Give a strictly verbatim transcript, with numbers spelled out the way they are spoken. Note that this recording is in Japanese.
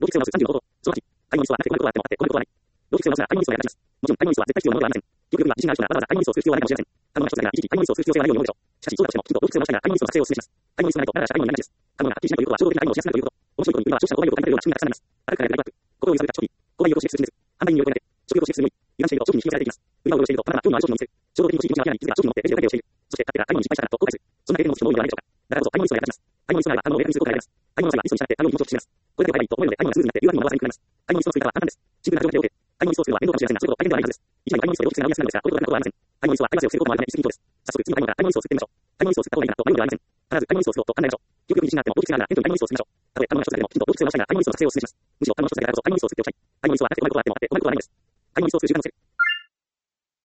動機性を直すさんじゅうの方法。そのはち、仮のミスはなくてこのことはあってもあって、このことはない。動機性を直すなら仮のミスをやらかします。もちろん、仮のミスは絶対必要なものではありません。記憶力には自信がある人ならわざわざ仮のミスをする必要はないかもしれません。可能な一つだけが、一時、仮のミスをする必要性はないように思うでしょう。しかし、そうだとしても、きちんと動機性を直したいなら仮のミスの作成をお勧めします。仮のミスがないと、あなたは社会になりがちです。可能がはっきりしないということは、衝動的な仮のをしやすくなるということ。面白いことに、今は消費者の購買力を高めているような仕組みがたくさんあります。歩くからやるライフワーク。心を揺さぶった初期。購買力を刺激するビジネス。販売に魅力を得て、食欲を刺激するのみ。油断していると商品に引き寄せられていきます。売り場をうろうろしていると、あなたは興味のある商品を見せる。衝動的に欲しい気持ちが諦めに気づけば商品を持ってレジを会計をしている。そして、買ってから買い物に失敗したからと後悔する。そんな経験を持つ人も多いのではないでしょうか。だからこそ、買い物ミスをやらかします。買い物ミスがあれば、買い物を明確にすることができます。買い物の際はリストに従って買うように気持ちを決めます。これだけで買えばいいと思えるので、買い物がスムーズになって誘惑にも惑わされにくくなります。買い物ミスの作り方は簡単です。シンプルな条件で OK。買い物ミスを作るのは面倒かもしれませんが、そういうこと大変ではないはずです。一枚の買い物ミスと動機性が直りやすくなるのですが、これと大変なことはありません。買い物ミスは買い忘れを防ぐこともあるため、リスクにです。早速、次の買い物から買い物ミスを作ってみましょう。買い物ミスを作った方がいいかなと迷うのではありません。必ず買い物ミスをすると簡単になりましょう。記憶力に自信があっても動機性があるなら、テントに買い物ミスを作りましょう。たとえ可能な一つだけでも、きちんと動機性を直したいなら、買い物ミスを作成をお勧めします。むしろ可能な一つだけだからこそ買い物ミスを作っておきたい。買い物ミスはなくて困ることはあっても、困ることはないのです。買い物ミスをする習慣をつける。